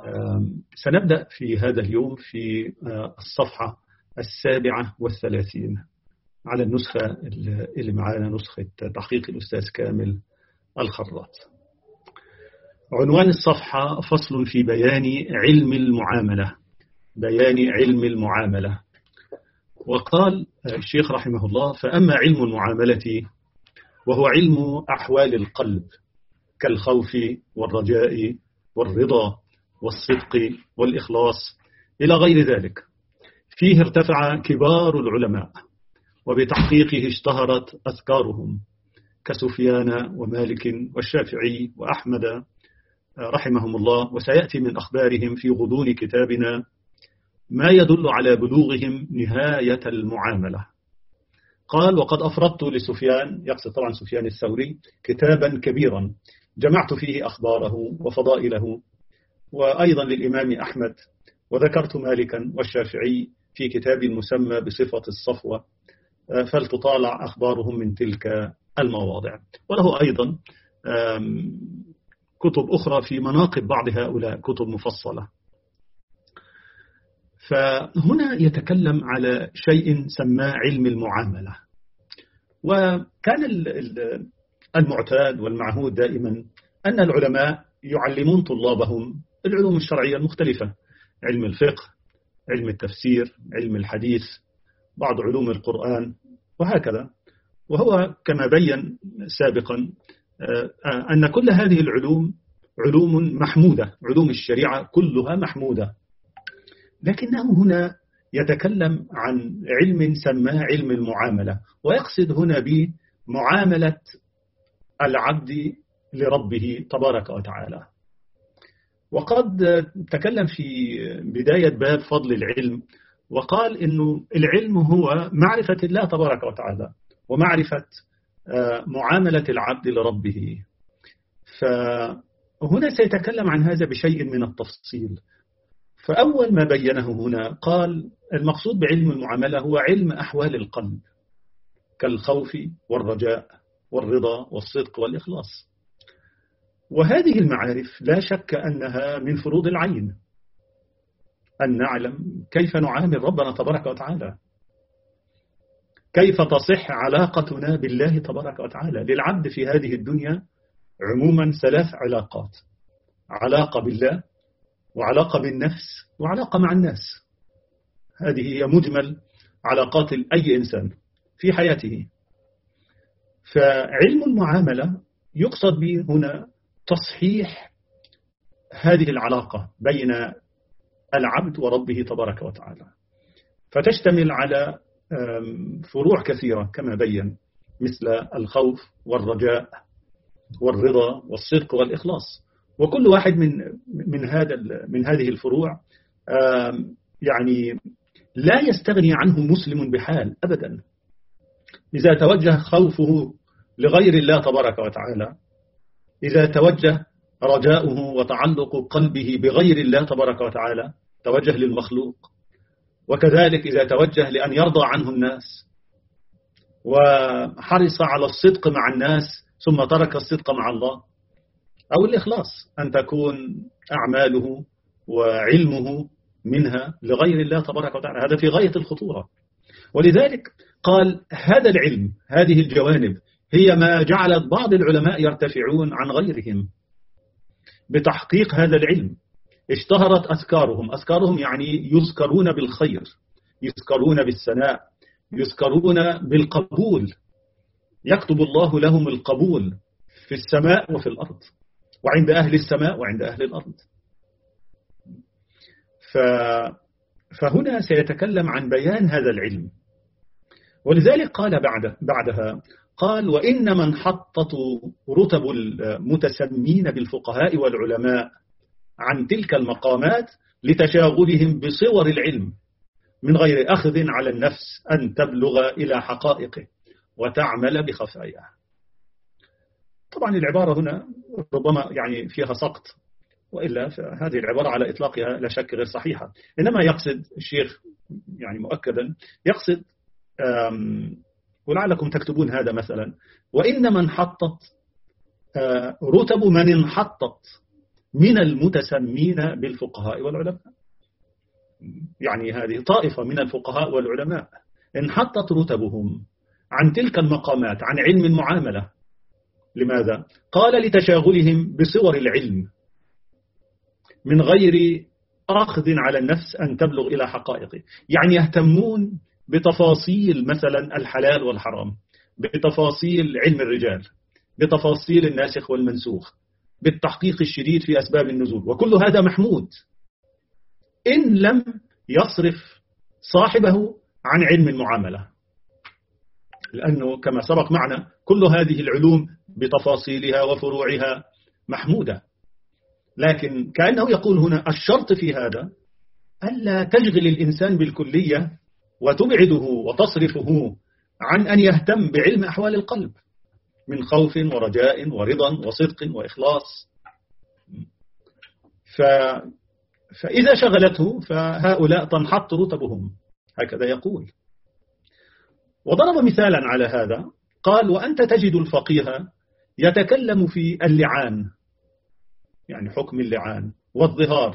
سنبدأ في هذا اليوم في الصفحة 37 على النسخة اللي معانا، نسخة تحقيق الأستاذ كامل الخراط. عنوان الصفحة: فصل في بيان علم المعاملة. بيان علم المعاملة. وقال الشيخ رحمه الله: فأما علم المعاملة وهو علم أحوال القلب كالخوف والرجاء والرضا والصدق والإخلاص إلى غير ذلك، فيه ارتفع كبار العلماء وبتحقيقه اشتهرت أذكارهم كسفيان ومالك والشافعي وأحمد رحمهم الله، وسيأتي من أخبارهم في غضون كتابنا ما يدل على بلوغهم نهاية المعاملة. قال: وقد أفردت لسفيان، يقصد طبعا سفيان الثوري، كتابا كبيرا جمعت فيه أخباره وفضائله، وأيضا للإمام أحمد، وذكرت مالكا والشافعي في كتاب مسمى بصفة الصفوة، فلتطالع أخبارهم من تلك المواضع. وله أيضا كتب أخرى في مناقب بعض هؤلاء، كتب مفصلة. فهنا يتكلم على شيء سماه علم المعاملة. وكان المعتاد والمعهود دائما أن العلماء يعلمون طلابهم العلوم الشرعية المختلفة، علم الفقه، علم التفسير، علم الحديث، بعض علوم القرآن وهكذا. وهو كما بين سابقا أن كل هذه العلوم علوم محمودة، علوم الشريعة كلها محمودة، لكنه هنا يتكلم عن علم سماه علم المعاملة، ويقصد هنا بمعاملة العبد لربه تبارك وتعالى. وقد تكلم في بداية باب فضل العلم وقال إنه العلم هو معرفة الله تبارك وتعالى ومعرفة معاملة العبد لربه. فهنا سيتكلم عن هذا بشيء من التفصيل. فأول ما بينه هنا قال: المقصود بعلم المعاملة هو علم أحوال القلب كالخوف والرجاء والرضا والصدق والإخلاص. وهذه المعارف لا شك أنها من فروض العين، أن نعلم كيف نعامل ربنا تبارك وتعالى، كيف تصح علاقتنا بالله تبارك وتعالى. للعبد في هذه الدنيا عموما 3 علاقات: علاقة بالله، وعلاقة بالنفس، وعلاقة مع الناس. هذه هي مجمل علاقات أي إنسان في حياته. فعلم المعاملة يقصد به هنا تصحيح هذه العلاقة بين العبد وربه تبارك وتعالى، فتشتمل على فروع كثيرة كما بين، مثل الخوف والرجاء والرضا والصدق والإخلاص. وكل واحد من هذه الفروع يعني لا يستغني عنه مسلم بحال أبدا. إذا توجه خوفه لغير الله تبارك وتعالى، إذا توجه رجاؤه وتعلق قلبه بغير الله تبارك وتعالى، توجه للمخلوق. وكذلك إذا توجه لأن يرضى عنه الناس وحرص على الصدق مع الناس ثم ترك الصدق مع الله، أو الإخلاص، أن تكون أعماله وعلمه منها لغير الله تبارك وتعالى، هذا في غاية الخطورة. ولذلك قال: هذا العلم، هذه الجوانب هي ما جعلت بعض العلماء يرتفعون عن غيرهم بتحقيق هذا العلم. اشتهرت أذكارهم يعني يذكرون بالخير، يذكرون بالثناء، يذكرون بالقبول، يكتب الله لهم القبول في السماء وفي الأرض، وعند أهل السماء وعند أهل الأرض. فهنا سيتكلم عن بيان هذا العلم. ولذلك قال بعدها قال: وإنما انحطت رتب المتسمين بالفقهاء والعلماء عن تلك المقامات لتشاغلهم بصور العلم من غير أخذ على النفس أن تبلغ إلى حقائقه وتعمل بخفاياه. طبعا العبارة هنا ربما يعني فيها سقط، وإلا فهذه العبارة على إطلاقها لا شك غير صحيحة. إنما يقصد الشيخ يعني مؤكدا، يقصد ولعلكم تكتبون هذا مثلا: وإنما انحطت رتب من انحطت من المتسمين بالفقهاء والعلماء. يعني هذه طائفة من الفقهاء والعلماء انحطت رتبهم عن تلك المقامات، عن علم المعاملة. لماذا؟ قال لتشاغلهم بصور العلم من غير أخذ على النفس أن تبلغ إلى حقائقه. يعني يهتمون بتفاصيل مثلا الحلال والحرام، بتفاصيل علم الرجال، بتفاصيل الناسخ والمنسوخ، بالتحقيق الشديد في أسباب النزول، وكل هذا محمود إن لم يصرف صاحبه عن علم المعاملة. لأنه كما سبق معنا كل هذه العلوم بتفاصيلها وفروعها محمودة، لكن كأنه يقول هنا الشرط في هذا ألا تشغل الإنسان بالكلية وتبعده وتصرفه عن أن يهتم بعلم أحوال القلب من خوف ورجاء ورضا وصدق وإخلاص. فإذا شغلته فهؤلاء تنحط رتبهم، هكذا يقول. وضرب مثالا على هذا، قال وأنت تجد الفقيه يتكلم في اللعان، يعني حكم اللعان والظهار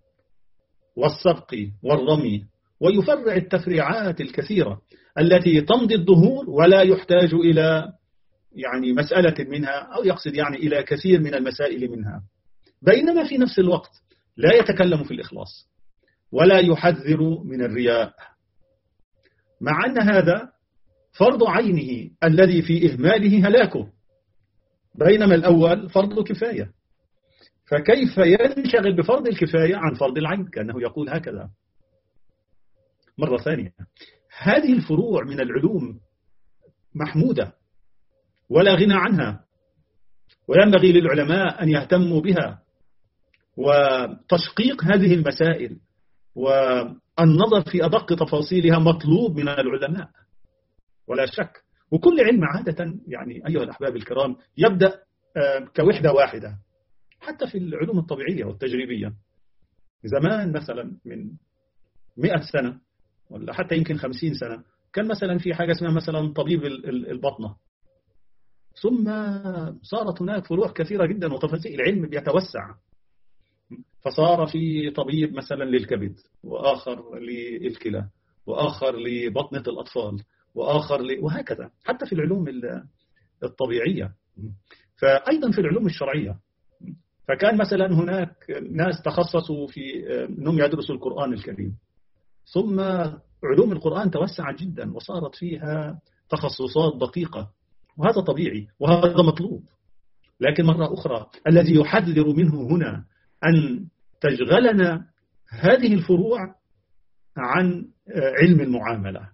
والسبق والرمي، ويفرع التفريعات الكثيرة التي تمضي الظهور ولا يحتاج إلى يعني مسألة منها، أو يقصد يعني إلى كثير من المسائل منها، بينما في نفس الوقت لا يتكلم في الإخلاص ولا يحذر من الرياء، مع أن هذا فرض عينه الذي في إهماله هلاكه، بينما الأول فرض كفاية. فكيف ينشغل بفرض الكفاية عن فرض العين؟ كأنه يقول هكذا. مرة ثانية، هذه الفروع من العلوم محمودة ولا غنى عنها، وينبغي للعلماء أن يهتموا بها، وتشقيق هذه المسائل والنظر في أدق تفاصيلها مطلوب من العلماء ولا شك. وكل علم عادة يعني أيها الأحباب الكرام يبدأ كوحدة واحدة، حتى في العلوم الطبيعية والتجريبية. زمان مثلا من 100 سنة ولا حتى يمكن 50 سنة كان مثلا في حاجة اسمها مثلا طبيب البطنة، ثم صارت هناك فروع كثيرة جدا وتفاصيل العلم بيتوسع، فصار في طبيب مثلا للكبد، وآخر للكلى، وآخر لبطنة الأطفال، وآخر وهكذا، حتى في العلوم الطبيعية. فأيضا في العلوم الشرعية، فكان مثلا هناك ناس تخصصوا في أنهم يدرسوا القرآن الكريم، ثم علوم القرآن توسعت جدا وصارت فيها تخصصات دقيقة، وهذا طبيعي وهذا مطلوب. لكن مرة أخرى الذي يحذر منه هنا أن تشغلنا هذه الفروع عن علم المعاملة.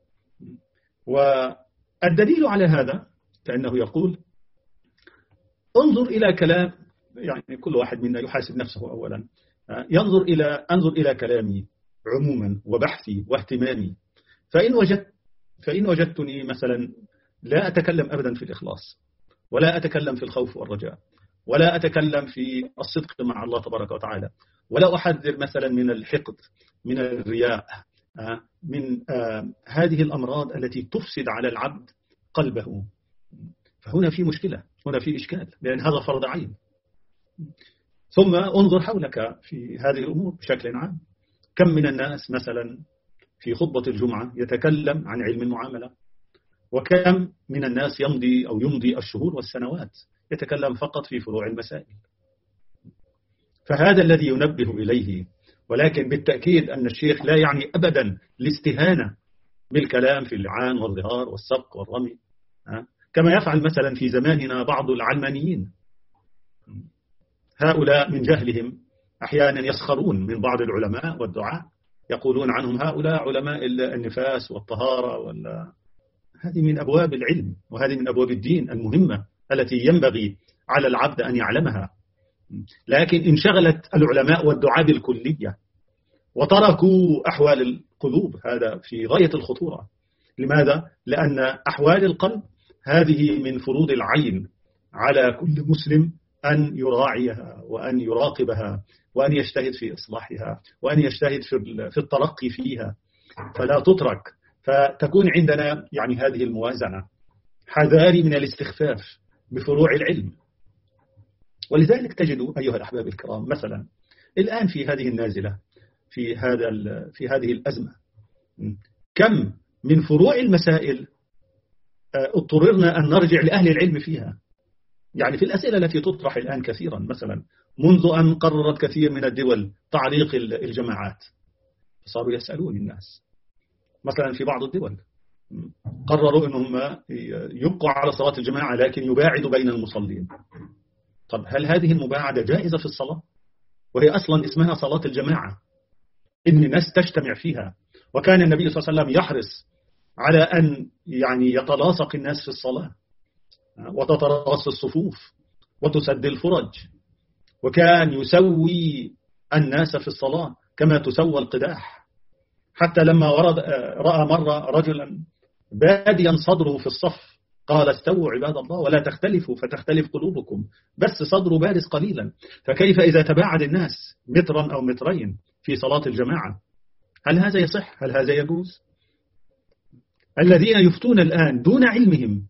والدليل على هذا كأنه يقول انظر إلى كلام، يعني كل واحد منا يحاسب نفسه أولا، أنظر إلى كلامي عموما وبحثي واهتمامي، فإن وجدتني مثلا لا أتكلم أبدا في الإخلاص، ولا أتكلم في الخوف والرجاء، ولا أتكلم في الصدق مع الله تبارك وتعالى، ولا أحذر مثلا من الحقد، من الرياء، من هذه الأمراض التي تفسد على العبد قلبه، فهنا في مشكلة، هنا في إشكال، لأن هذا فرض عين. ثم انظر حولك في هذه الأمور بشكل عام، كم من الناس مثلا في خطبة الجمعة يتكلم عن علم المعاملة، وكم من الناس يمضي الشهور والسنوات يتكلم فقط في فروع المسائل. فهذا الذي ينبه إليه، ولكن بالتأكيد أن الشيخ لا يعني أبدا الاستهانة بالكلام في اللعان والظهار والسبق والرمي، كما يفعل مثلا في زماننا بعض العلمانيين. هؤلاء من جهلهم أحيانا يسخرون من بعض العلماء والدعاء، يقولون عنهم هؤلاء علماء النفاس والطهارة، هذه من أبواب العلم، وهذه من أبواب الدين المهمة التي ينبغي على العبد أن يعلمها. لكن انشغلت العلماء والدعاء بالكلية وتركوا أحوال القلوب، هذا في غاية الخطورة. لماذا؟ لأن أحوال القلب هذه من فروض العين على كل مسلم أن يراعيها وأن يراقبها وأن يجتهد في إصلاحها وأن يجتهد في الترقي فيها، فلا تترك، فتكون عندنا يعني هذه الموازنة. حذاري من الاستخفاف بفروع العلم، ولذلك تجد أيها الأحباب الكرام مثلا الآن في هذه النازلة في هذه الأزمة كم من فروع المسائل اضطررنا أن نرجع لأهل العلم فيها. يعني في الأسئلة التي تطرح الآن كثيرا مثلا منذ أن قررت كثير من الدول تعليق الجماعات صاروا يسألون الناس مثلا في بعض الدول قرروا أنهم يبقوا على صلاة الجماعة لكن يباعدوا بين المصلين. طب هل هذه المباعدة جائزة في الصلاة؟ وهي أصلا اسمها صلاة الجماعة إن الناس تجتمع فيها، وكان النبي صلى الله عليه وسلم يحرص على أن يعني يتلاصق الناس في الصلاة وتتراص الصفوف وتسد الفرج، وكان يسوي الناس في الصلاة كما تسوى القداح، حتى لما رأى مرة رجلا باديا صدره في الصف قال استووا عباد الله ولا تختلفوا فتختلف قلوبكم، بس صدره بارز قليلا، فكيف إذا تباعد الناس مترا أو مترين في صلاة الجماعة؟ هل هذا يصح؟ هل هذا يجوز؟ الذين يفتون الآن دون علمهم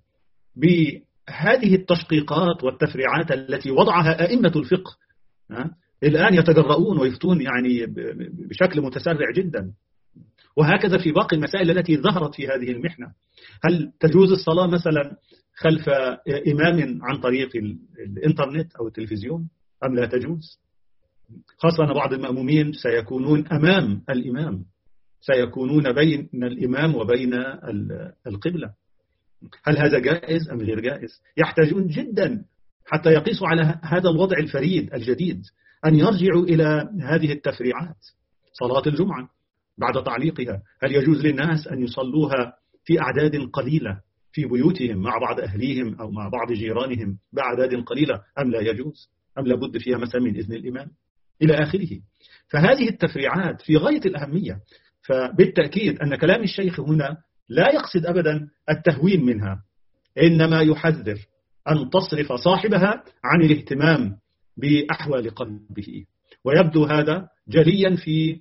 بهذه التشقيقات والتفريعات التي وضعها أئمة الفقه الآن يتجرؤون ويفتون يعني بشكل متسرع جدا. وهكذا في باقي المسائل التي ظهرت في هذه المحنة. هل تجوز الصلاة مثلا خلف إمام عن طريق الإنترنت أو التلفزيون أم لا تجوز؟ خاصة أن بعض المأمومين سيكونون أمام الإمام، سيكونون بين الإمام وبين القبلة. هل هذا جائز أم غير جائز؟ يحتاجون جدا حتى يقيسوا على هذا الوضع الفريد الجديد أن يرجعوا إلى هذه التفريعات. صلاة الجمعة بعد تعليقها هل يجوز للناس أن يصلوها في أعداد قليلة في بيوتهم مع بعض أهليهم أو مع بعض جيرانهم بأعداد قليلة أم لا يجوز؟ أم لابد فيها مثلا من إذن الإمام إلى آخره. فهذه التفريعات في غاية الأهمية. فبالتأكيد أن كلام الشيخ هنا لا يقصد أبدا التهوين منها، إنما يحذر أن تصرف صاحبها عن الاهتمام بأحوال قلبه، ويبدو هذا جليا في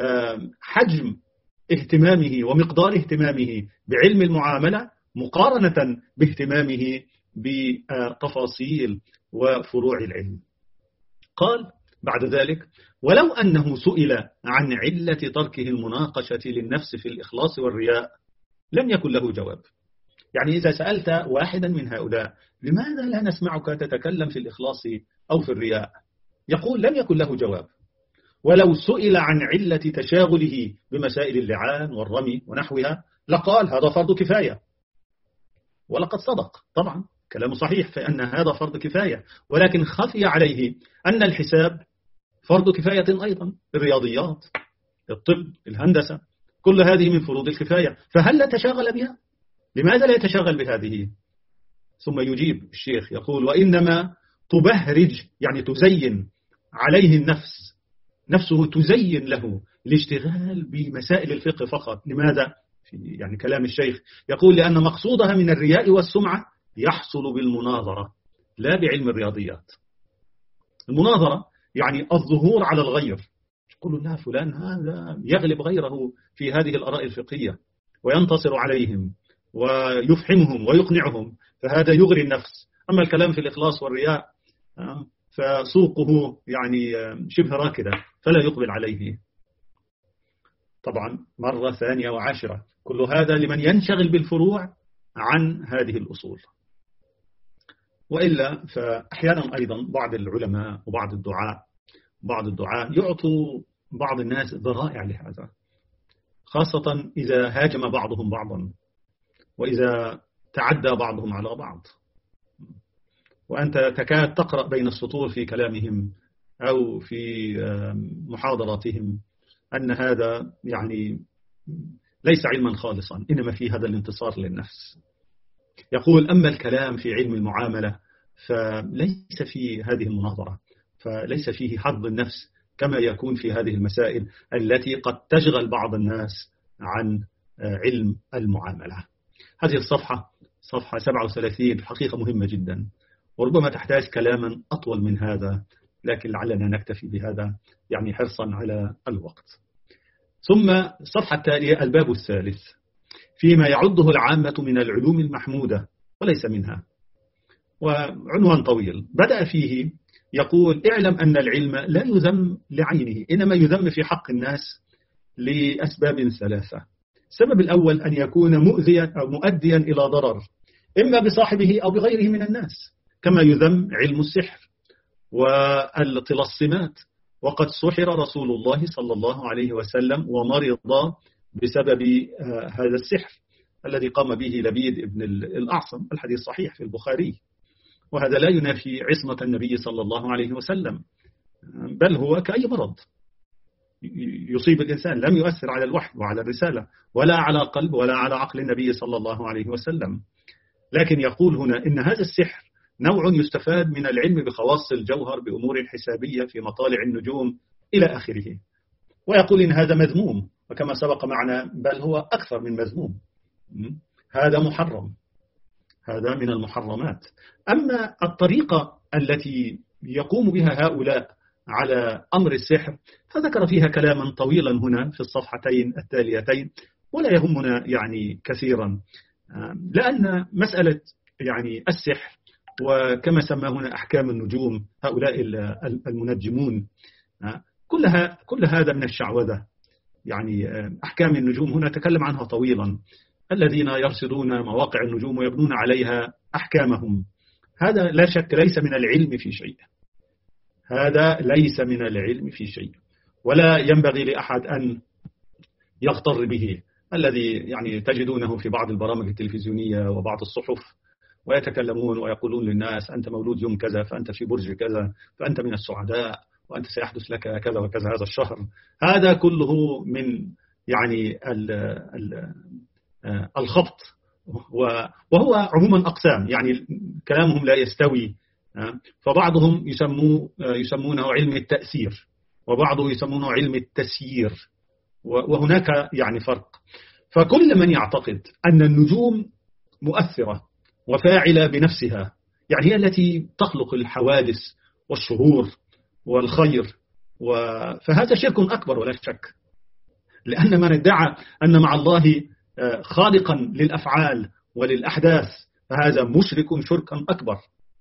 حجم اهتمامه ومقدار اهتمامه بعلم المعاملة مقارنة باهتمامه بتفاصيل وفروع العلم. قال بعد ذلك: ولو أنه سئل عن علة تركه المناقشة للنفس في الإخلاص والرياء لم يكن له جواب. يعني إذا سألت واحدا من هؤلاء لماذا لا نسمعك تتكلم في الإخلاص أو في الرياء، يقول لم يكن له جواب. ولو سئل عن علة تشاغله بمسائل اللعان والرمي ونحوها لقال هذا فرض كفاية. ولقد صدق طبعا كلامه صحيح فإن هذا فرض كفاية، ولكن خفي عليه أن الحساب فرض كفاية أيضا، الرياضيات، الطب، الهندسة، كل هذه من فروض الكفاية، فهل لا تشاغل بها؟ لماذا لا يتشاغل بهذه؟ ثم يجيب الشيخ يقول: وإنما تبهرج يعني تزين عليه النفس، نفسه تزين له الاشتغال بمسائل الفقه فقط. لماذا؟ في يعني كلام الشيخ يقول: لأن مقصودها من الرياء والسمعة يحصل بالمناظرة لا بعلم الرياضيات. المناظرة يعني الظهور على الغير، يقول لا فلان هذا يغلب غيره في هذه الآراء الفقهية وينتصر عليهم ويفحمهم ويقنعهم، فهذا يغري النفس. أما الكلام في الإخلاص والرياء فسوقه يعني شبه راكدة فلا يقبل عليه. طبعا مرة ثانية وعاشرة كل هذا لمن ينشغل بالفروع عن هذه الأصول. وإلا فأحيانا أيضا بعض العلماء وبعض الدعاء يعطوا بعض الناس ذرائع لهذا، خاصة إذا هاجم بعضهم بعضا وإذا تعدى بعضهم على بعض، وأنت تكاد تقرأ بين السطور في كلامهم أو في محاضراتهم أن هذا يعني ليس علما خالصا، إنما في هذا الانتصار للنفس. يقول: أما الكلام في علم المعاملة فليس في هذه المناظرة، فليس فيه حظ النفس كما يكون في هذه المسائل التي قد تشغل بعض الناس عن علم المعاملة. هذه الصفحة صفحة 37 حقيقة مهمة جدا، وربما تحتاج كلاما أطول من هذا، لكن لعلنا نكتفي بهذا يعني حرصا على الوقت. ثم الصفحة التالية الباب الثالث فيما يعده العامة من العلوم المحمودة وليس منها، وعنوان طويل بدأ فيه يقول اعلم أن العلم لا يذم لعينه، إنما يذم في حق الناس لأسباب ثلاثة. السبب الأول أن يكون مؤذيا أو مؤديا إلى ضرر إما بصاحبه أو بغيره من الناس، كما يذم علم السحر والطلسمات، وقد سحر رسول الله صلى الله عليه وسلم ومرض بسبب هذا السحر الذي قام به لبيد بن الأعصم، الحديث صحيح في البخاري. وهذا لا ينافي عصمة النبي صلى الله عليه وسلم، بل هو كأي مرض يصيب الإنسان، لم يؤثر على الوحي وعلى الرسالة ولا على قلب ولا على عقل النبي صلى الله عليه وسلم. لكن يقول هنا إن هذا السحر نوع يستفاد من العلم بخواص الجوهر بأمور حسابية في مطالع النجوم إلى آخره، ويقول إن هذا مذموم، وكما سبق معنا بل هو أكثر من مذموم، هذا محرم، هذا من المحرمات. أما الطريقة التي يقوم بها هؤلاء على أمر السحر فذكر فيها كلاما طويلا هنا في الصفحتين التاليتين، ولا يهمنا يعني كثيرا، لأن مسألة يعني السحر وكما سمى هنا أحكام النجوم هؤلاء المنجمون كل هذا من الشعوذة. يعني أحكام النجوم هنا تكلم عنها طويلا، الذين يرصدون مواقع النجوم ويبنون عليها أحكامهم، هذا لا شك ليس من العلم في شيء، هذا ليس من العلم في شيء، ولا ينبغي لأحد أن يغتر به، الذي يعني تجدونه في بعض البرامج التلفزيونية وبعض الصحف ويتكلمون ويقولون للناس أنت مولود يوم كذا، فأنت في برج كذا، فأنت من السعداء، وأنت سيحدث لك كذا وكذا هذا الشهر. هذا كله من يعني الخبط، وهو عموما أقسام، يعني كلامهم لا يستوي، فبعضهم يسمونه علم التأثير، وبعضهم يسمونه علم التسيير، وهناك يعني فرق. فكل من يعتقد أن النجوم مؤثرة وفاعلة بنفسها، يعني هي التي تخلق الحوادث والشرور والخير، فهذا شرك أكبر ولا شك، لأن من ادعى أن مع الله خالقا للأفعال وللأحداث فهذا مشرك شركا أكبر،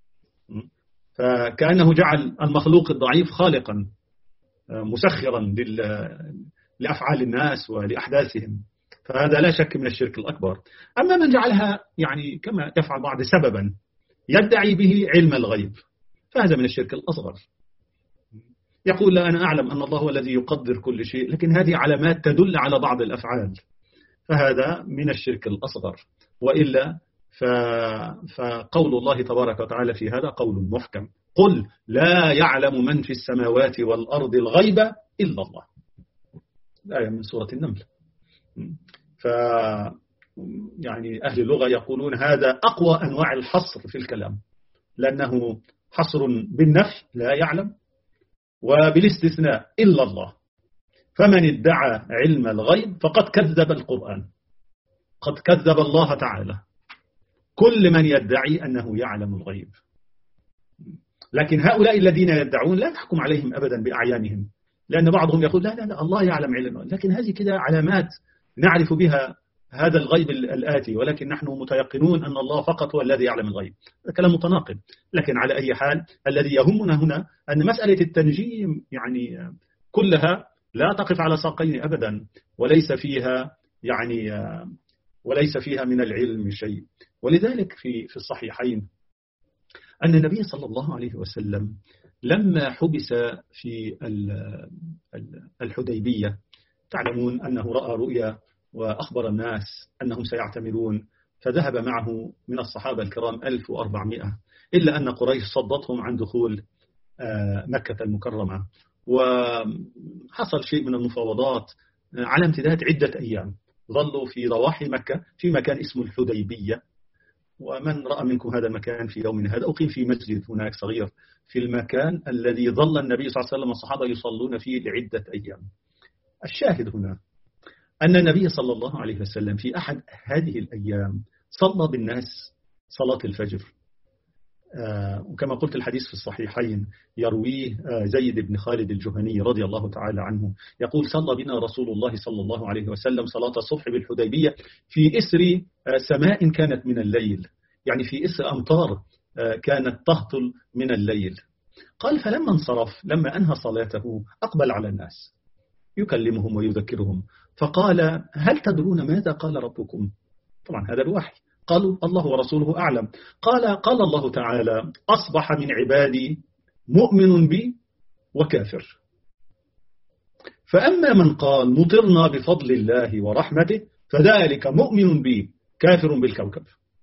فكأنه جعل المخلوق الضعيف خالقا مسخرا لأفعال الناس ولأحداثهم، فهذا لا شك من الشرك الأكبر. أما من جعلها يعني كما يفعل بعض سببا يدعي به علم الغيب فهذا من الشرك الأصغر، يقول لا أنا أعلم أن الله هو الذي يقدر كل شيء، لكن هذه علامات تدل على بعض الأفعال، فهذا من الشرك الأصغر. وإلا فقول الله تبارك وتعالى في هذا قول محكم، قل لا يعلم من في السماوات والأرض الغيب إلا الله، الآية من سورة النمل. يعني أهل اللغة يقولون هذا أقوى أنواع الحصر في الكلام، لأنه حصر بالنفي لا يعلم، وبالاستثناء إلا الله، فمن ادعى علم الغيب فقد كذب القرآن، قد كذب الله تعالى، كل من يدعي أنه يعلم الغيب. لكن هؤلاء الذين يدعون لا نحكم عليهم أبدا بأعيانهم، لأن بعضهم يقول لا الله يعلم علم الغيب، لكن هذه كده علامات نعرف بها هذا الغيب الآتي، ولكن نحن متيقنون أن الله فقط هو الذي يعلم الغيب. هذا كلام متناقض. لكن على أي حال الذي يهمنا هنا أن مسألة التنجيم يعني كلها لا تقف على ساقين أبدا، وليس فيها من العلم شيء. ولذلك في الصحيحين أن النبي صلى الله عليه وسلم لما حبس في الحديبية، تعلمون أنه رأى رؤيا وأخبر الناس أنهم سيعتمرون، فذهب معه من الصحابة الكرام 1400، إلا أن قريش صدتهم عن دخول مكة المكرمة، وحصل شيء من المفاوضات على امتداد عدة أيام، ظلوا في ضواحي مكة في مكان اسمه الحديبية. ومن رأى منكم هذا المكان في يوم هذا، أقيم في مسجد هناك صغير في المكان الذي ظل النبي صلى الله عليه وسلم والصحابة يصلون فيه لعدة أيام. الشاهد هنا أن النبي صلى الله عليه وسلم في أحد هذه الأيام صلى بالناس صلاة الفجر، وكما قلت الحديث في الصحيحين يرويه زيد بن خالد الجهني رضي الله تعالى عنه، يقول صلى بنا رسول الله صلى الله عليه وسلم صلاة الصبح بالحديبية في إسر سماء كانت من الليل، يعني في إسر أمطار كانت تهطل من الليل، قال فلما انصرف لما أنهى صلاته أقبل على الناس يكلمهم ويذكرهم، فقال هل تدرون ماذا قال ربكم؟ طبعا هذا الوحي. قالوا الله ورسوله أعلم. قال الله تعالى أصبح من عبادي مؤمن بي وكافر، فأما من قال مطرنا بفضل الله ورحمته فذلك مؤمن بي كافر بالكوكب،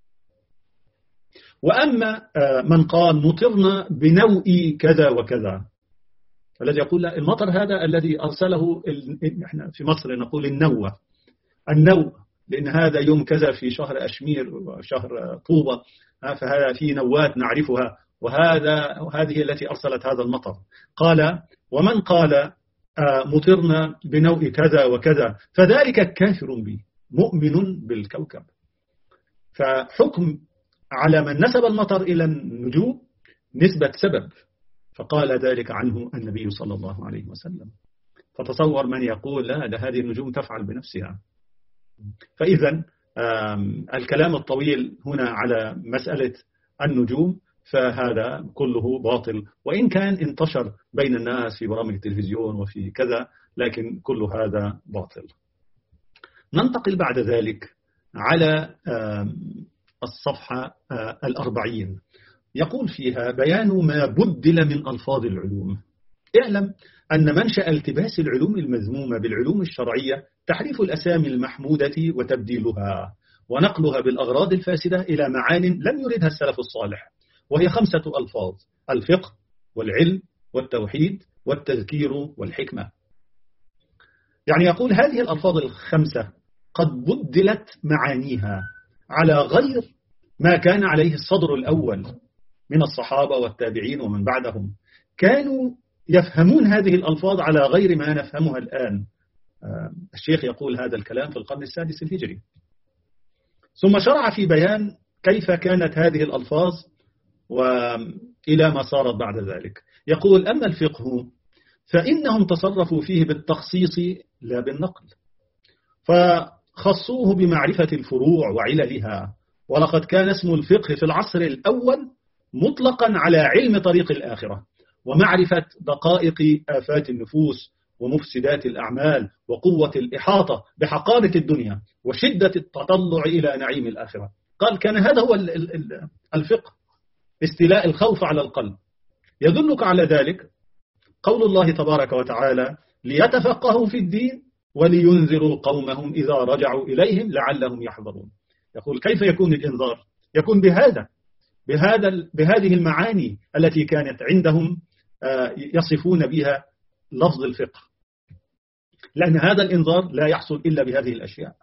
وأما من قال مطرنا بنوء كذا وكذا، الذي يقول لا المطر هذا الذي أرسله احنا في مصر نقول النوء لأن هذا يوم كذا في شهر أشمير وشهر طوبة، فهذا في نوات نعرفها، وهذه التي أرسلت هذا المطر. قال ومن قال مطرنا بنوء كذا وكذا فذلك كافر بي مؤمن بالكوكب. فحكم على من نسب المطر إلى النجوم نسبة سبب، فقال ذلك عنه النبي صلى الله عليه وسلم. فتصور من يقول لا هذه النجوم تفعل بنفسها. فإذا الكلام الطويل هنا على مسألة النجوم فهذا كله باطل، وإن كان انتشر بين الناس في برامج التلفزيون وفي كذا، لكن كل هذا باطل. ننتقل بعد ذلك على الصفحة 40، يقول فيها بيان ما بدل من ألفاظ العلوم. اعلم أن منشأ التباس العلوم المذمومة بالعلوم الشرعية تحريف الأسامي المحمودة وتبديلها ونقلها بالأغراض الفاسدة إلى معان لم يردها السلف الصالح، وهي 5 ألفاظ: الفقه والعلم والتوحيد والتذكير والحكمة. يعني يقول هذه الألفاظ 5 قد بدلت معانيها على غير ما كان عليه الصدر الأول من الصحابة والتابعين ومن بعدهم، كانوا يفهمون هذه الألفاظ على غير ما نفهمها الآن. الشيخ يقول هذا الكلام في القرن السادس الهجري. ثم شرع في بيان كيف كانت هذه الألفاظ وإلى ما صارت بعد ذلك. يقول أما الفقه فإنهم تصرفوا فيه بالتخصيص لا بالنقل، فخصوه بمعرفة الفروع وعللها، ولقد كان اسم الفقه في العصر الأول مطلقا على علم طريق الآخرة ومعرفة دقائق آفات النفوس ومفسدات الأعمال وقوة الإحاطة بحقارة الدنيا وشدة التطلع إلى نعيم الآخرة. قال كان هذا هو الفقه، استيلاء الخوف على القلب. يدلك على ذلك قول الله تبارك وتعالى ليتفقهوا في الدين ولينذروا قومهم إذا رجعوا إليهم لعلهم يحذرون. يقول كيف يكون الإنذار؟ يكون بهذه المعاني التي كانت عندهم يصفون بها لفظ الفقه، لأن هذا الإنذار لا يحصل إلا بهذه الأشياء.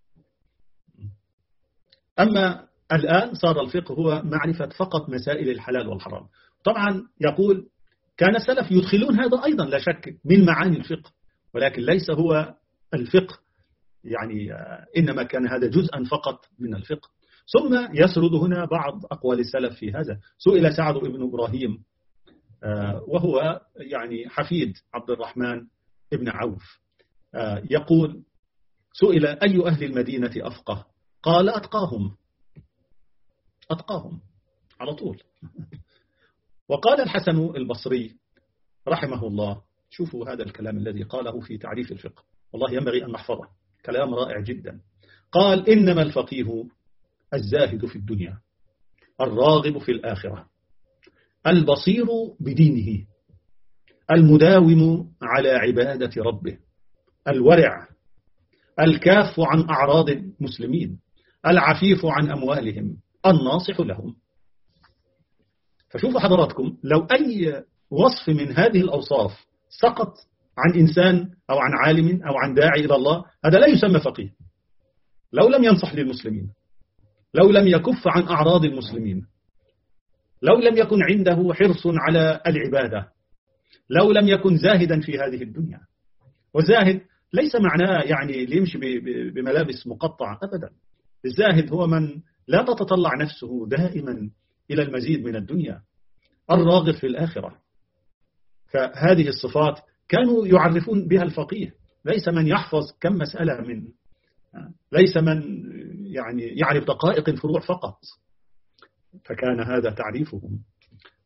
أما الآن صار الفقه هو معرفة فقط مسائل الحلال والحرام. طبعا يقول كان السلف يدخلون هذا أيضا لا شك من معاني الفقه، ولكن ليس هو الفقه، يعني إنما كان هذا جزءا فقط من الفقه. ثم يسرد هنا بعض أقوال السلف في هذا. سئل سعد بن إبراهيم وهو يعني حفيد عبد الرحمن بن عوف، يقول سئل أي أهل المدينة أفقه؟ قال أتقاهم على طول. وقال الحسن البصري رحمه الله، شوفوا هذا الكلام الذي قاله في تعريف الفقه، والله ينبغي أن نحفظه، كلام رائع جدا. قال إنما الفقيه الزاهد في الدنيا الراغب في الآخرة البصير بدينه المداوم على عبادة ربه الورع الكاف عن أعراض المسلمين العفيف عن أموالهم الناصح لهم. فشوفوا حضراتكم لو أي وصف من هذه الأوصاف سقط عن إنسان أو عن عالم أو عن داعي إلى الله، هذا لا يسمى فقيه. لو لم ينصح للمسلمين، لو لم يكف عن أعراض المسلمين، لو لم يكن عنده حرص على العبادة، لو لم يكن زاهدا في هذه الدنيا. والزاهد ليس معناه يعني ليمشي بملابس مقطعة أبدا. الزاهد هو من لا تتطلع نفسه دائما إلى المزيد من الدنيا، الراغب في الآخرة. فهذه الصفات كانوا يعرفون بها الفقيه، ليس من يحفظ كم مسألة ليس من يعني يعرف دقائق الفروع فقط. فكان هذا تعريفهم.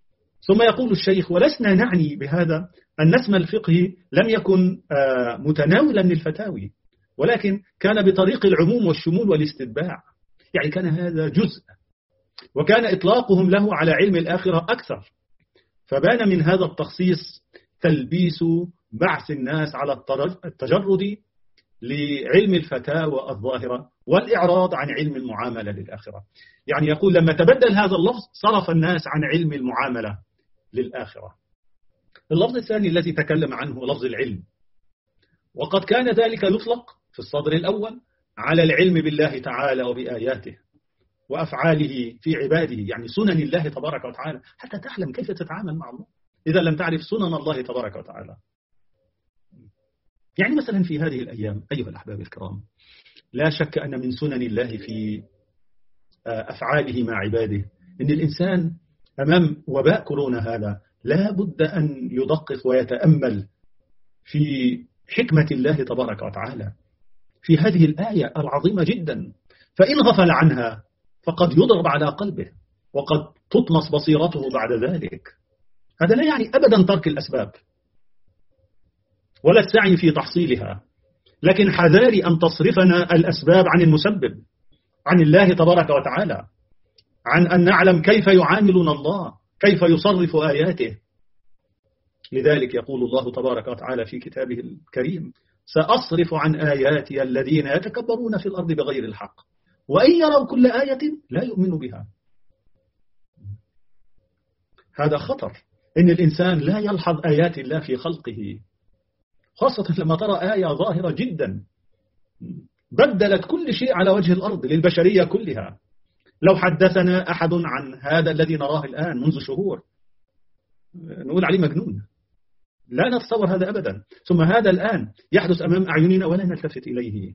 ثم يقول الشيخ: ولسنا نعني بهذا أن اسم الفقه لم يكن متناولا للفتاوي، ولكن كان بطريق العموم والشمول والاستتباع، يعني كان هذا جزء، وكان إطلاقهم له على علم الآخرة أكثر. فبان من هذا التخصيص تلبيس بعث الناس على التجرد لعلم الفتاوى الظاهرة والإعراض عن علم المعاملة للآخرة. يعني يقول لما تبدل هذا اللفظ صرف الناس عن علم المعاملة للآخرة. اللفظ الثاني الذي تكلم عنه لفظ العلم، وقد كان ذلك يطلق في الصدر الأول على العلم بالله تعالى وبآياته وأفعاله في عباده، يعني سنن الله تبارك وتعالى، حتى تعلم كيف تتعامل مع الله إذا لم تعرف سنن الله تبارك وتعالى. يعني مثلا في هذه الأيام أيها الأحباب الكرام، لا شك أن من سنن الله في أفعاله مع عباده إن الإنسان أمام وباء كورونا هذا لا بد أن يدقق ويتأمل في حكمة الله تبارك وتعالى في هذه الآية العظيمة جدا، فإن غفل عنها فقد يضرب على قلبه وقد تطمس بصيرته بعد ذلك. هذا لا يعني أبدا ترك الأسباب ولا السعي في تحصيلها، لكن حذاري أن تصرفنا الأسباب عن المسبب، عن الله تبارك وتعالى، عن أن نعلم كيف يعاملنا الله، كيف يصرف آياته. لذلك يقول الله تبارك وتعالى في كتابه الكريم: سأصرف عن آياتي الذين يتكبرون في الأرض بغير الحق وإن يروا كل آية لا يؤمنوا بها. هذا خطر، إن الإنسان لا يلحظ آيات الله في خلقه، خاصة لما ترى آية ظاهرة جدا بدلت كل شيء على وجه الأرض للبشرية كلها. لو حدثنا أحد عن هذا الذي نراه الآن منذ شهور نقول عليه مجنون، لا نتصور هذا أبدا، ثم هذا الآن يحدث أمام أعيننا ولا نلتفت إليه.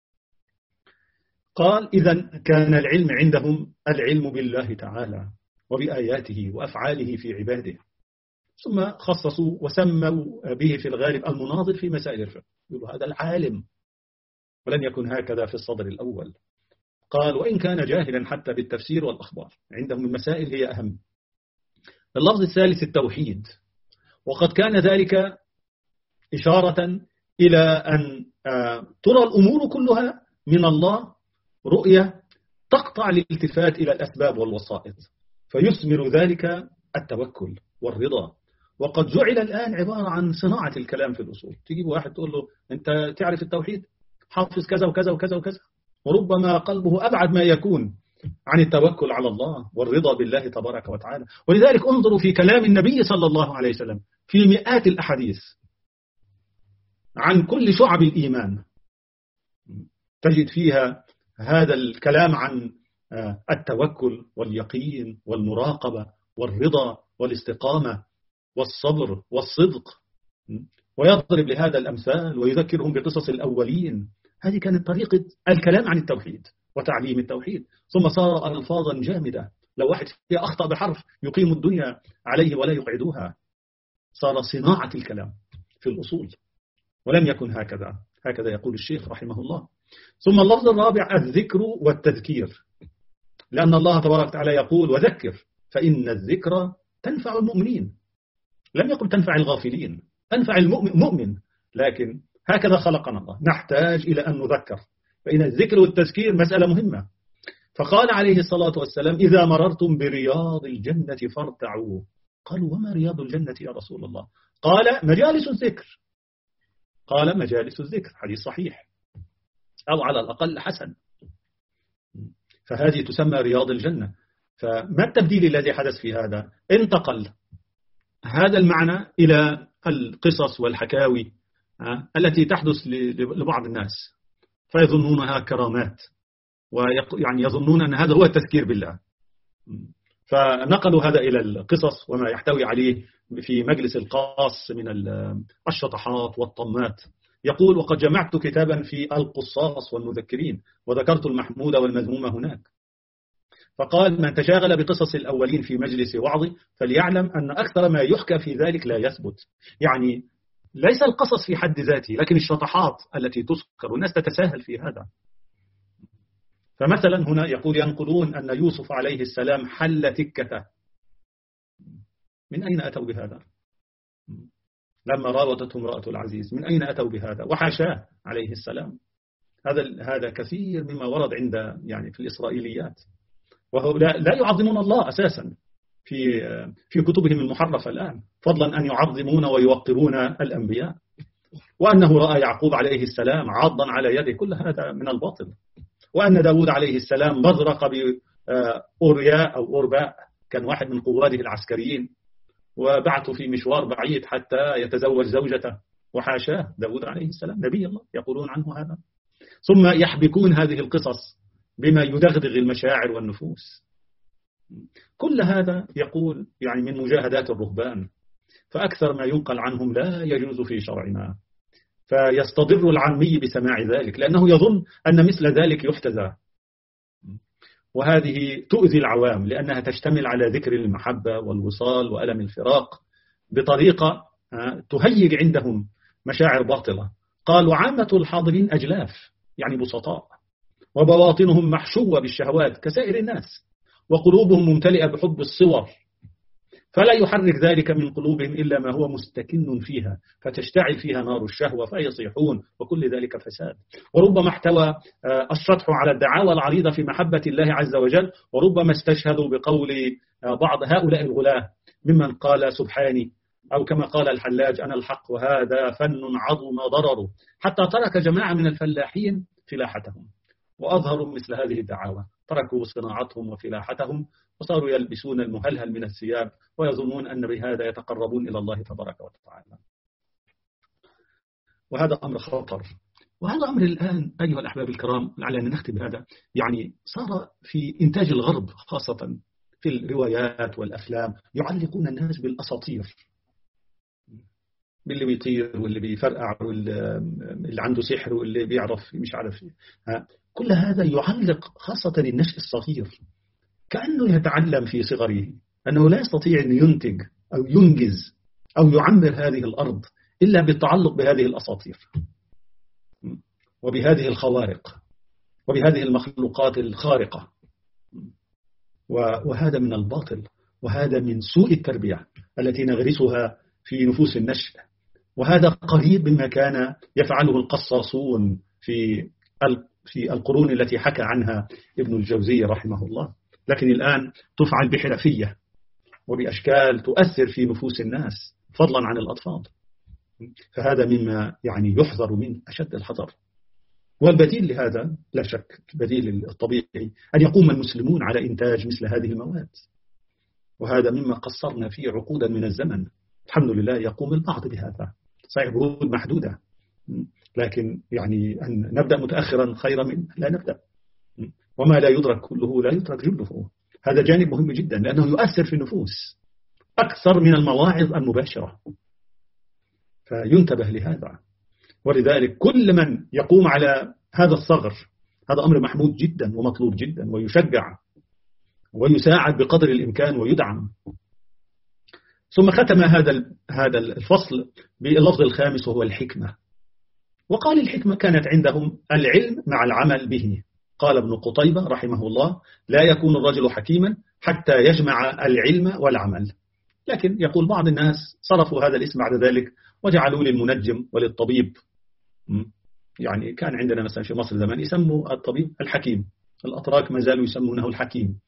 قال: إذن كان العلم عندهم العلم بالله تعالى وبآياته وأفعاله في عباده. ثم خصصوا وسموا به في الغالب المناظر في مسائل الفقه، يقولوا هذا العالم، ولم يكن هكذا في الصدر الأول. قال: وإن كان جاهلا حتى بالتفسير والأخبار، عندهم المسائل هي أهم. اللفظ الثالث التوحيد، وقد كان ذلك إشارة إلى أن ترى الأمور كلها من الله رؤية تقطع الالتفات إلى الأسباب والوسائط، فيثمر ذلك التوكل والرضا. وقد جعل الآن عبارة عن صناعة الكلام في الأصول، تجيب واحد تقول له أنت تعرف التوحيد، حافظ كذا وكذا وكذا وكذا، وربما قلبه أبعد ما يكون عن التوكل على الله والرضا بالله تبارك وتعالى. ولذلك انظروا في كلام النبي صلى الله عليه وسلم في مئات الأحاديث عن كل شعب الإيمان، تجد فيها هذا الكلام عن التوكل واليقين والمراقبة والرضا والاستقامة والصبر والصدق، ويضرب لهذا الأمثال ويذكرهم بقصص الأولين. هذه كانت طريقة الكلام عن التوحيد وتعليم التوحيد. ثم صار ألفاظا جامدة، لو واحد فيها أخطأ بحرف يقيم الدنيا عليه ولا يقعدوها. صار صناعة الكلام في الأصول، ولم يكن هكذا يقول الشيخ رحمه الله. ثم اللفظ الرابع الذكر والتذكير، لأن الله تبارك وتعالى يقول: وذكر فإن الذكر تنفع المؤمنين. لم يقل تنفع الغافلين، تنفع المؤمن، لكن هكذا خلقنا الله، نحتاج إلى أن نذكر، فإن الذكر والتذكير مسألة مهمة. فقال عليه الصلاة والسلام: إذا مررتم برياض الجنة فارتعوا. قالوا: وما رياض الجنة يا رسول الله؟ قال: مجالس الذكر. قال: مجالس الذكر، حديث صحيح أو على الأقل حسن. فهذه تسمى رياض الجنة. فما التبديل الذي حدث في هذا؟ انتقل هذا المعنى إلى القصص والحكاوي التي تحدث لبعض الناس، فيظنونها كرامات، ويعني يظنون أن هذا هو التذكير بالله، فنقلوا هذا إلى القصص وما يحتوي عليه في مجلس القاص من الشطحات والطمات. يقول: وقد جمعت كتابا في القصاص والمذكرين وذكرت المحمود والمذموم هناك. فقال: من تشاغل بقصص الأولين في مجلس وعظ فليعلم أن أكثر ما يحكى في ذلك لا يثبت. يعني ليس القصص في حد ذاته، لكن الشطحات التي تذكر والناس تتساهل في هذا. فمثلا هنا يقول: ينقلون أن يوسف عليه السلام حل تكته، من أين أتوا بهذا؟ لما راودته امرأة العزيز من أين أتوا بهذا؟ وحاشاه عليه السلام. هذا كثير مما ورد عند يعني في الإسرائيليات، وهؤلاء لا يعظمون الله أساسا في كتبهم المحرفة الآن، فضلا أن يعظمون ويوقرون الأنبياء، وأنه رأى يعقوب عليه السلام عاضا على يده، كل هذا من الباطل. وأن داود عليه السلام بزرق بأورياء أو أورباء، كان واحد من قواده العسكريين، وبعثوا في مشوار بعيد حتى يتزوج زوجته، وحاشاه داود عليه السلام نبي الله، يقولون عنه هذا. ثم يحبكون هذه القصص بما يدغدغ المشاعر والنفوس. كل هذا يقول يعني من مجاهدات الرهبان، فأكثر ما ينقل عنهم لا يجوز في شرعنا، فيستضر العامي بسماع ذلك لأنه يظن أن مثل ذلك يحتذى، وهذه تؤذي العوام لأنها تشتمل على ذكر المحبة والوصال وألم الفراق بطريقة تهيج عندهم مشاعر باطلة. قال وعامة الحاضرين أجلاف، يعني بسطاء، وبواطنهم محشوة بالشهوات كسائر الناس، وقلوبهم ممتلئة بحب الصور، فلا يحرك ذلك من قلوبهم إلا ما هو مستكن فيها، فتشتعل فيها نار الشهوة فيصيحون، وكل ذلك فساد. وربما احتوى الشطح على الدعاوى العريضة في محبة الله عز وجل، وربما استشهدوا بقول بعض هؤلاء الغلاة ممن قال سبحاني، أو كما قال الحلاج أنا الحق وهذا فن عظم ضرره، حتى ترك جماعة من الفلاحين فلاحتهم وأظهروا مثل هذه الدعاوى، تركوا صناعتهم وفلاحتهم وصاروا يلبسون المهلهل من الثياب ويظنون أن بهذا يتقربون إلى الله تبارك وتعالى. وهذا أمر خطر، وهذا أمر الآن أيها الأحباب الكرام، لعلنا نختم بهذا، يعني صار في إنتاج الغرب خاصة في الروايات والأفلام يعلقون الناس بالأساطير، باللي بيطير واللي بيفرقع واللي عنده سحر واللي بيعرف مش عارف. كل هذا يعلق خاصة النشء الصغير كأنه يتعلم في صغره أنه لا يستطيع أن ينتج أو ينجز أو يعمر هذه الأرض إلا بالتعلق بهذه الأساطير وبهذه الخوارق وبهذه المخلوقات الخارقة. وهذا من الباطل، وهذا من سوء التربية التي نغرسها في نفوس النشء، وهذا قريب مما كان يفعله القصاصون في القرون التي حكى عنها ابن الجوزي رحمه الله، لكن الآن تفعل بحرفية وبأشكال تؤثر في نفوس الناس فضلا عن الأطفال. فهذا مما يعني يحذر منه أشد الحذر. والبديل لهذا لا شك، البديل الطبيعي أن يقوم المسلمون على إنتاج مثل هذه المواد، وهذا مما قصرنا فيه عقودا من الزمن. الحمد لله يقوم البعض بهذا، صحيح بجهود محدودة، لكن يعني أن نبدأ متأخرا خيرا من لا نبدأ، وما لا يدرك كله لا يترك جله. هذا جانب مهم جدا لأنه يؤثر في النفوس أكثر من المواعظ المباشرة، فينتبه لهذا. ولذلك كل من يقوم على هذا الصغر هذا أمر محمود جدا ومطلوب جدا، ويشجع ويساعد بقدر الإمكان ويدعم. ثم ختم هذا الفصل باللفظ الخامس وهو الحكمة، وقال الحكمة كانت عندهم العلم مع العمل به. قال ابن قطيبة رحمه الله لا يكون الرجل حكيما حتى يجمع العلم والعمل. لكن يقول بعض الناس صرفوا هذا الاسم بعد ذلك وجعلوا للمنجم وللطبيب، يعني كان عندنا مثلا في مصر زمان يسموا الطبيب الحكيم، الأتراك ما زالوا يسمونه الحكيم.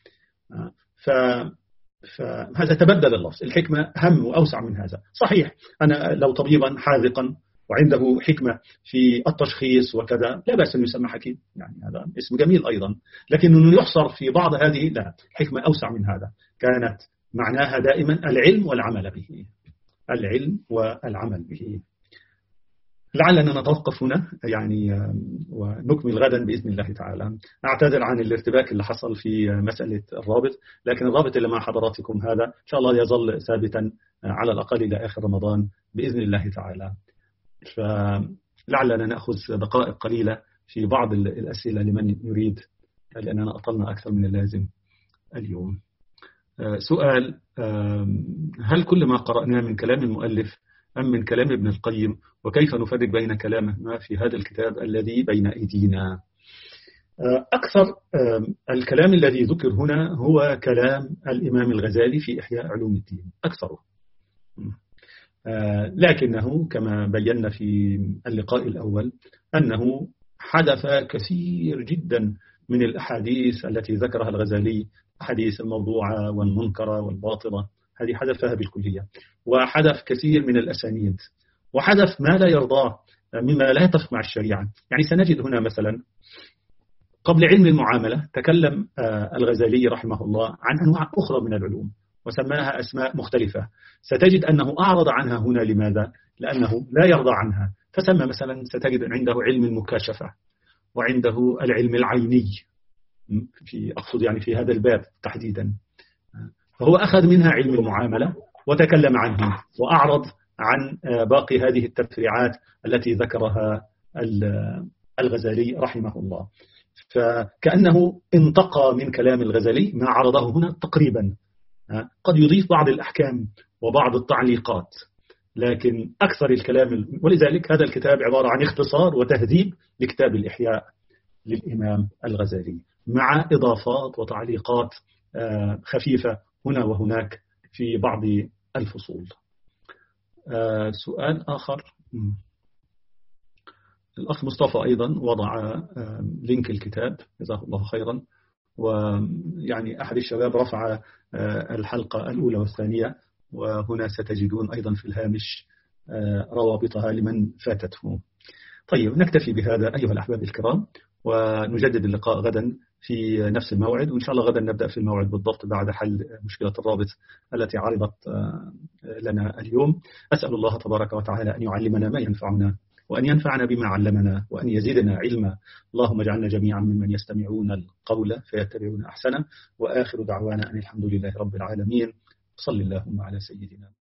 فهذا تبدل اللفظ، الحكمة أهم وأوسع من هذا. صحيح أنا لو طبيبا حاذقا وعنده حكمة في التشخيص وكذا لا بأس أن يسمى حكيم، يعني هذا اسم جميل أيضا، لكن أنه يحصر في بعض هذه لا، الحكمة أوسع من هذا، كانت معناها دائما العلم والعمل به، العلم والعمل به. لعلنا نتوقف هنا يعني ونكمل غدا بإذن الله تعالى. أعتذر عن الارتباك اللي حصل في مسألة الرابط، لكن الرابط اللي مع حضراتكم هذا إن شاء الله يظل ثابتا على الأقل إلى آخر رمضان بإذن الله تعالى. فلعلنا نأخذ دقائق قليلة في بعض الأسئلة لمن يريد، لأننا أطلنا أكثر من اللازم اليوم. سؤال: هل كل ما قرأناه من كلام المؤلف أم من كلام ابن القيم؟ وكيف نفرق بين كلامه ما في هذا الكتاب الذي بين أيدينا؟ أكثر الكلام الذي ذكر هنا هو كلام الإمام الغزالي في إحياء علوم الدين، أكثره لكنه كما بينا في اللقاء الأول أنه حدث كثير جدا من الأحاديث التي ذكرها الغزالي، أحاديث الموضوعة والمنكرة والباطلة، هذه حدثها بالكلية. وحدث كثير من الأسانيد، وحدث ما لا يرضاه مما لا يتفق مع الشريعة. يعني سنجد هنا مثلا قبل علم المعاملة تكلم الغزالي رحمه الله عن أنواع أخرى من العلوم وسماها أسماء مختلفة، ستجد أنه أعرض عنها هنا. لماذا؟ لأنه لا يرضى عنها، فسمى مثلا ستجد عنده علم المكاشفة وعنده العلم العيني، أقصد يعني في هذا الباب تحديدا. فهو أخذ منها علم المعاملة وتكلم عنه وأعرض عن باقي هذه التفريعات التي ذكرها الغزالي رحمه الله. فكأنه انتقى من كلام الغزالي ما عرضه هنا تقريبا، قد يضيف بعض الأحكام وبعض التعليقات، لكن أكثر الكلام. ولذلك هذا الكتاب عبارة عن اختصار وتهذيب لكتاب الإحياء للإمام الغزالي، مع إضافات وتعليقات خفيفة هنا وهناك في بعض الفصول. سؤال آخر، الأخ مصطفى أيضا وضع لينك الكتاب جزاه الله خيرا، ويعني أحد الشباب رفع الحلقة الأولى والثانية، وهنا ستجدون أيضا في الهامش روابطها لمن فاتته. طيب نكتفي بهذا أيها الأحباب الكرام، ونجدد اللقاء غدا في نفس الموعد، وإن شاء الله غدا نبدأ في الموعد بالضبط بعد حل مشكلة الرابط التي عرضت لنا اليوم. أسأل الله تبارك وتعالى أن يعلمنا ما ينفعنا، وأن ينفعنا بما علمنا، وأن يزيدنا علما. اللهم اجعلنا جميعا ممن يستمعون القول فيتبعون أحسنه، وآخر دعوانا أن الحمد لله رب العالمين. صل اللهم على سيدنا